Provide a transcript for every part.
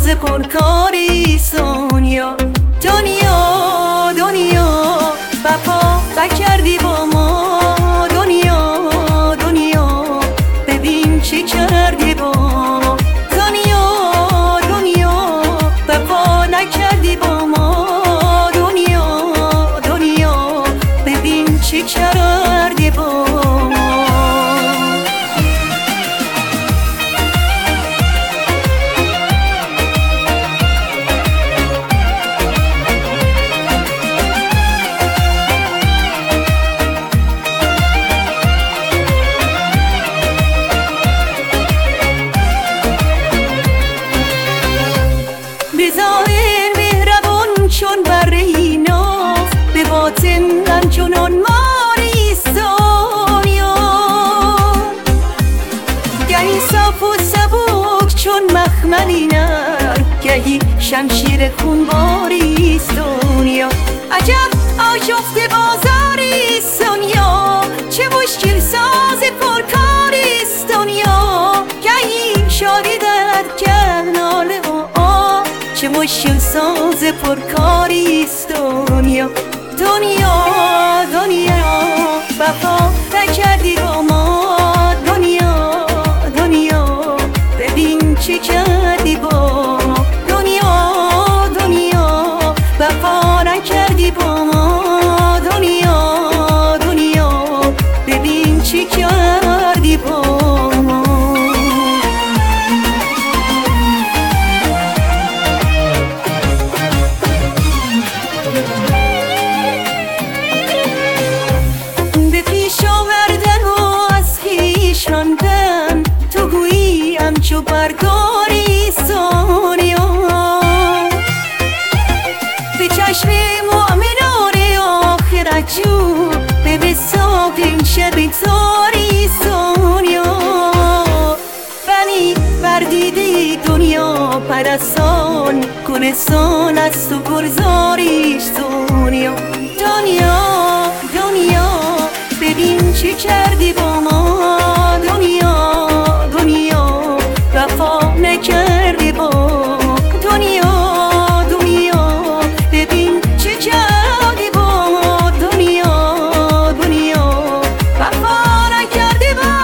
ساز پرکاری دنیا دنیا دنیا وفا نکردی با ما دنیا دنیا ببین چی کردی با ما دنیا دنیا وفا نکردی با ما دنیا دنیا ببین چی کردی با ما بظاهر مهربان چون بره ناز به باطن همچنان ماریست دنیا گهی صاف و سبک چون مخملی نرم گهی شمشیر خونباریست دنیا عجب آشفته بازاریست دنیا چه مشکل ساز پرکاریست دنیا گهی شادی در کناله چه مشکل ساز پرکاریست دنیا دنیا دنیا وفا نکردی با ما دنیا دنیا ببین چی کردی با ما دنیا دنیا وفا نکردی با ما دنیا دنیا ببین چی کردی با ما تو گویی همچو برگاری دنیا به چشم مؤمنان آخرت جو به وثاق این شب تاری دنیا بنی بردیده دنیا پرستان گلستان از تو گلزاریش دنیا دنیا دنیا ببین چی کردی با ما دنیا دنیا وفا نکردی با دنیا دنیا ببین چی کردی با دنیا دنیا وفا نکردی با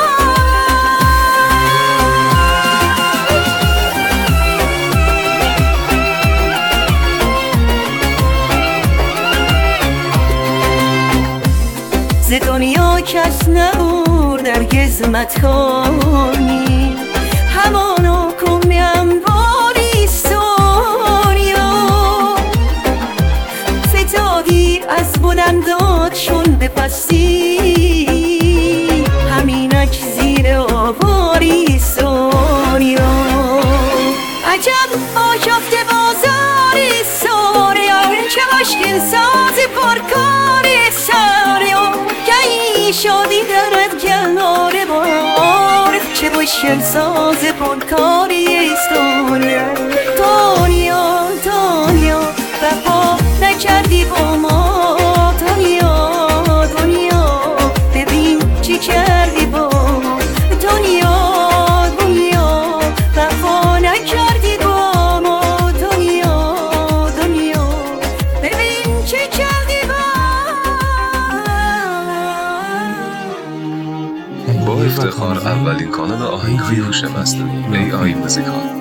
ز دنیا کس نبود در گزمت کنی همانو کنیم باریست دنیا فتادی از بلندات چون به پستی همینک زیر آواریست دنیا عجب آشفته بازاریست دنیا چه مشکل ساز پرکاریست دنیا گهی شادی درد کنار بار چه مشکل ساز پرکاریست دنیا دنیا دنیا وفا نکردی با ما دنیا دنیا ببین چی کردی با ما دنیا دنیا وفا نکردی با ما دنیا دنیا ببین چی کردی با افتخار اولین کانال آهنگ‌های هوش مصنوعی AI موزیکال